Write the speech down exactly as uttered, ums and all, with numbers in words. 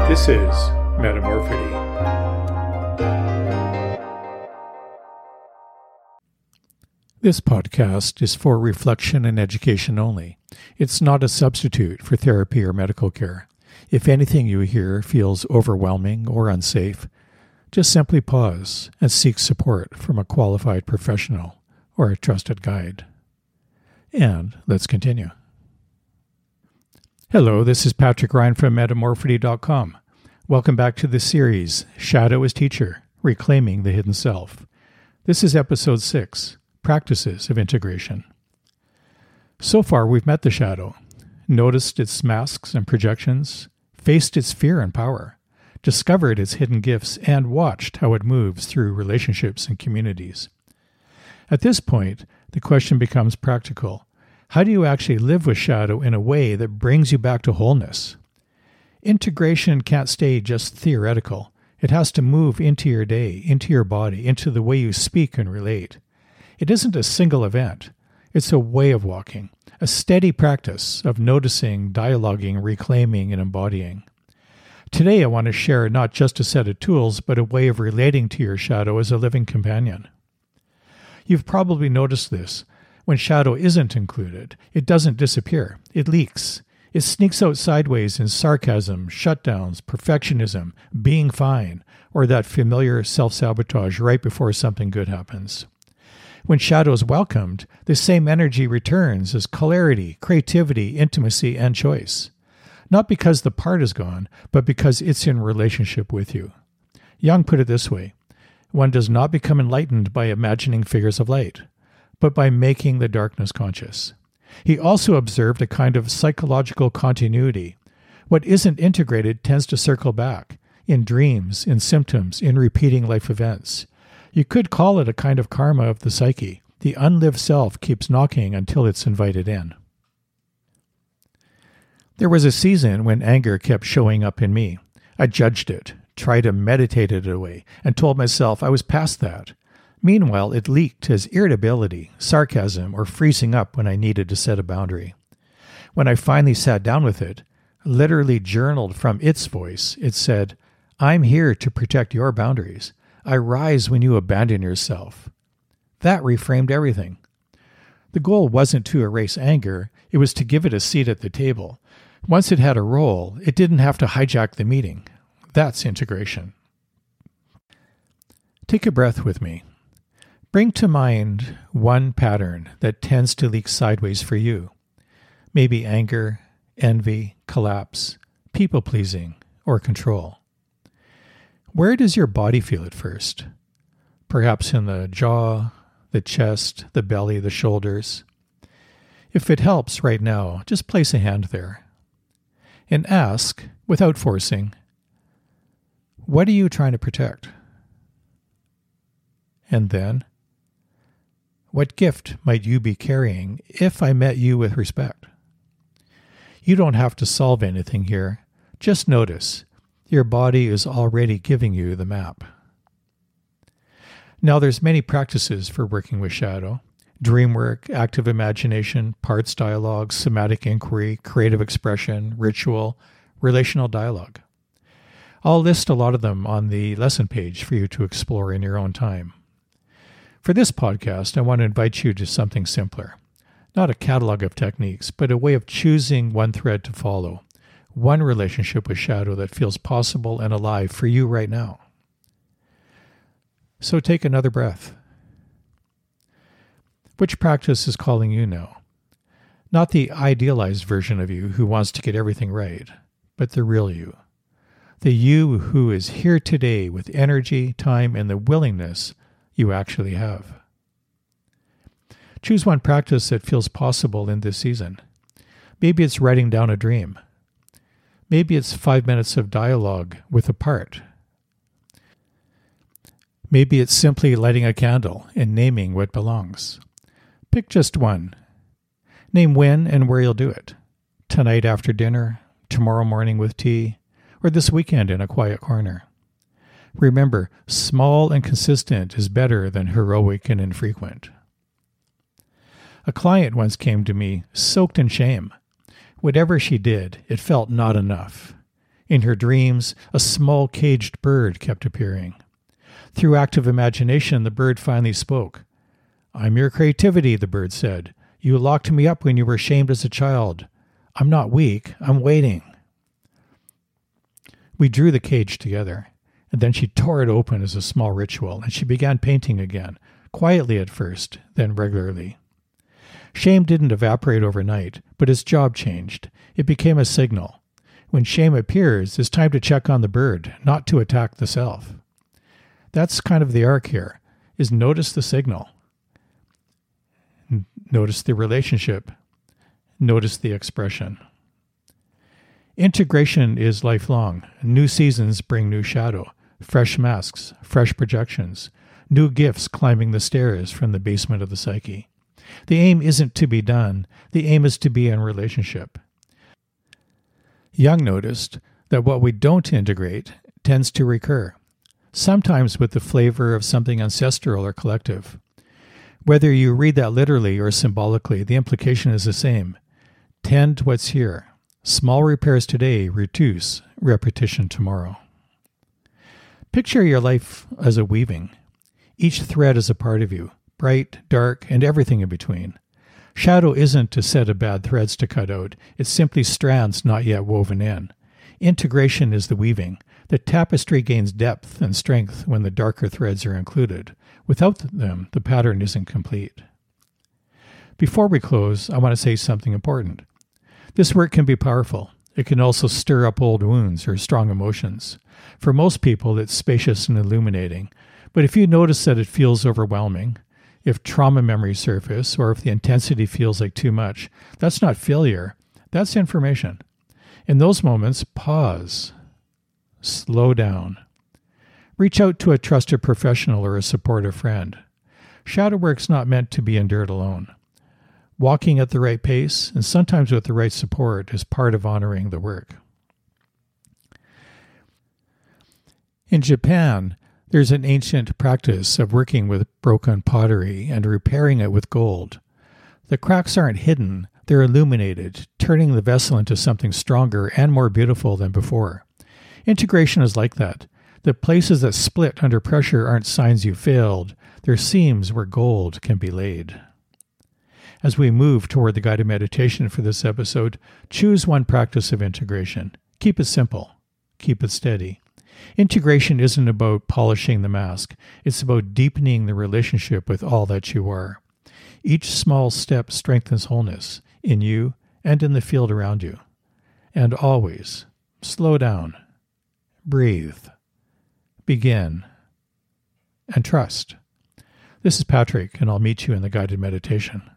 This is Metamorphity. This podcast is for reflection and education only. It's not a substitute for therapy or medical care. If anything you hear feels overwhelming or unsafe, just simply pause and seek support from a qualified professional or a trusted guide. And let's continue. Hello, this is Patrick Ryan from Metamorphity dot com. Welcome back to the series, Shadow as Teacher, Reclaiming the Hidden Self. This is episode six, Practices of Integration. So far, we've met the shadow, noticed its masks and projections, faced its fear and power, discovered its hidden gifts, and watched how it moves through relationships and communities. At this point, the question becomes practical. How do you actually live with shadow in a way that brings you back to wholeness? Integration can't stay just theoretical. It has to move into your day, into your body, into the way you speak and relate. It isn't a single event. It's a way of walking, a steady practice of noticing, dialoguing, reclaiming, and embodying. Today, I want to share not just a set of tools, but a way of relating to your shadow as a living companion. You've probably noticed this. When shadow isn't included, it doesn't disappear. It leaks. It sneaks out sideways in sarcasm, shutdowns, perfectionism, being fine, or that familiar self-sabotage right before something good happens. When shadow is welcomed, the same energy returns as clarity, creativity, intimacy, and choice. Not because the part is gone, but because it's in relationship with you. Jung put it this way: one does not become enlightened by imagining figures of light, but by making the darkness conscious. He also observed a kind of psychological continuity. What isn't integrated tends to circle back, in dreams, in symptoms, in repeating life events. You could call it a kind of karma of the psyche. The unlived self keeps knocking until it's invited in. There was a season when anger kept showing up in me. I judged it, tried to meditate it away, and told myself I was past that. Meanwhile, it leaked as irritability, sarcasm, or freezing up when I needed to set a boundary. When I finally sat down with it, literally journaled from its voice, it said, "I'm here to protect your boundaries. I rise when you abandon yourself." That reframed everything. The goal wasn't to erase anger, it was to give it a seat at the table. Once it had a role, it didn't have to hijack the meeting. That's integration. Take a breath with me. Bring to mind one pattern that tends to leak sideways for you. Maybe anger, envy, collapse, people-pleasing, or control. Where does your body feel it first? Perhaps in the jaw, the chest, the belly, the shoulders. If it helps right now, just place a hand there. And ask, without forcing, what are you trying to protect? And then, what gift might you be carrying if I met you with respect? You don't have to solve anything here. Just notice. Your body is already giving you the map. Now, there's many practices for working with shadow. Dream work, active imagination, parts dialogue, somatic inquiry, creative expression, ritual, relational dialogue. I'll list a lot of them on the lesson page for you to explore in your own time. For this podcast, I want to invite you to something simpler. Not a catalog of techniques, but a way of choosing one thread to follow. One relationship with shadow that feels possible and alive for you right now. So take another breath. Which practice is calling you now? Not the idealized version of you who wants to get everything right, but the real you. The you who is here today with energy, time, and the willingness you actually have. Choose one practice that feels possible in this season. Maybe it's writing down a dream. Maybe it's five minutes of dialogue with a part. Maybe it's simply lighting a candle and naming what belongs. Pick just one. Name when and where you'll do it. Tonight after dinner, tomorrow morning with tea, or this weekend in a quiet corner. Remember, small and consistent is better than heroic and infrequent. A client once came to me soaked in shame. Whatever she did, it felt not enough. In her dreams, a small caged bird kept appearing. Through active imagination, the bird finally spoke. "I'm your creativity," the bird said. "You locked me up when you were ashamed as a child. I'm not weak. I'm waiting." We drew the cage together, and then she tore it open as a small ritual, and she began painting again, quietly at first, then regularly. Shame didn't evaporate overnight, but its job changed. It became a signal. When shame appears, it's time to check on the bird, not to attack the self. That's kind of the arc here, is notice the signal. Notice the relationship. Notice the expression. Integration is lifelong. New seasons bring new shadow, fresh masks, fresh projections, new gifts climbing the stairs from the basement of the psyche. The aim isn't to be done. The aim is to be in relationship. Jung noticed that what we don't integrate tends to recur, sometimes with the flavor of something ancestral or collective. Whether you read that literally or symbolically, the implication is the same. Tend what's here. Small repairs today reduce repetition tomorrow. Picture your life as a weaving. Each thread is a part of you, bright, dark, and everything in between. Shadow isn't a set of bad threads to cut out. It's simply strands not yet woven in. Integration is the weaving. The tapestry gains depth and strength when the darker threads are included. Without them, the pattern isn't complete. Before we close, I want to say something important. This work can be powerful. It can also stir up old wounds or strong emotions. For most people, it's spacious and illuminating. But if you notice that it feels overwhelming, if trauma memories surface, or if the intensity feels like too much, that's not failure. That's information. In those moments, pause. Slow down. Reach out to a trusted professional or a supportive friend. Shadow work's not meant to be endured alone. Walking at the right pace, and sometimes with the right support, is part of honoring the work. In Japan, there's an ancient practice of working with broken pottery and repairing it with gold. The cracks aren't hidden, they're illuminated, turning the vessel into something stronger and more beautiful than before. Integration is like that. The places that split under pressure aren't signs you failed, they're seams where gold can be laid. As we move toward the guided meditation for this episode, choose one practice of integration. Keep it simple. Keep it steady. Integration isn't about polishing the mask. It's about deepening the relationship with all that you are. Each small step strengthens wholeness in you and in the field around you. And always, slow down, breathe, begin, and trust. This is Patrick, and I'll meet you in the guided meditation.